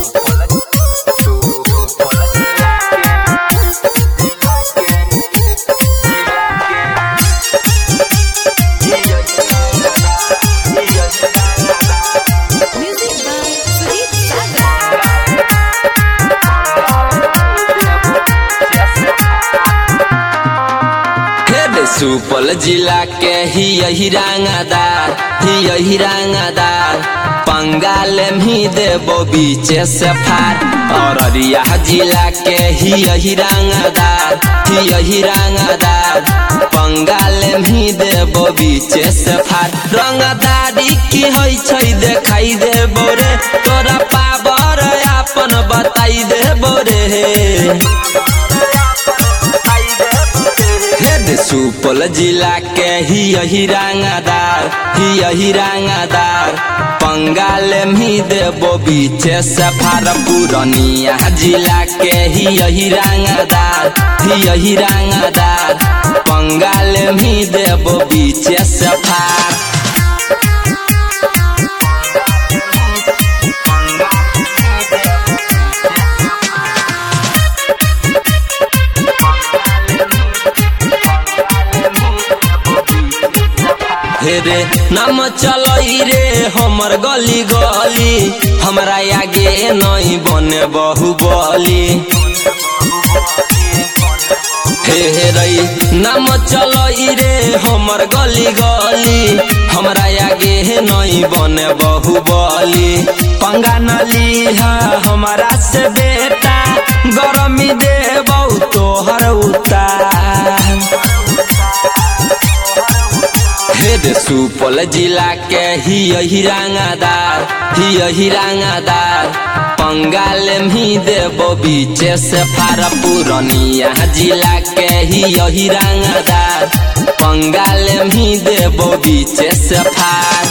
सुपौल जिला के ही यही रंगदार पंगाल में देबो बीचे से फार। अररिया जिला के ही यही रंगदार पंगाल में देबो बीचे से फार। रंगदारी की होई छै देखाई देबो रे, तोरा पावर अपन बताई देबो रे। सुपौल जिला के ही यही रंगदार पंगाल में देबो बीचे से फार। पूर्णिया जिला के ही यही रंगदार पंगाल में देबो बीचे से फार। रे नाम चलई रे हमर गली गली, हमरा आगे नहीं बने बाहुबली। हे रई नाम चलई रे हमर गली गली, हमरा आगे नहीं बने बाहुबली। पंगा न लीहा हमारा से बेटा, गरमी देबौ तोहर उतार। सुपौल जिला के ही यही रंगदार पंगाल में देबो बीचे से फार। पूर्णिया जिला के ही यही रंगदार पंगाल में देबो बीचे से फार।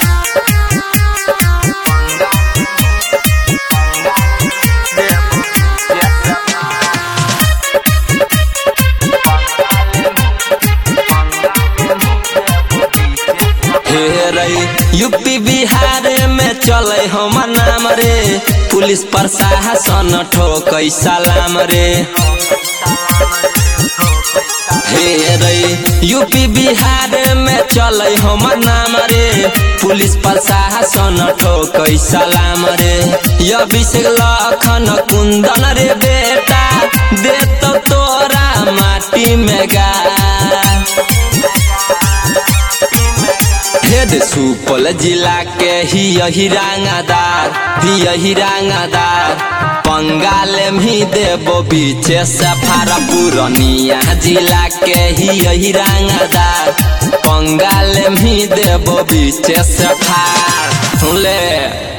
यूपी बिहार में चले हमर नाम रे, पुलिस प्रशासन ठोकै सलाम रे। हे रे यूपी बिहार में चले हमर नाम रे, पुलिस प्रशासन ठोकै सलाम रे। अभिषेक लखन कुंदन रे बेटा, दे तो तोरा माटी में गा। सुपौल जिला के ही यही रंगदार पंगाल में देबो बीचे से फार। पूर्णिया जिला के ही यही रंगदार पंगाल में देबो बीचे से फार।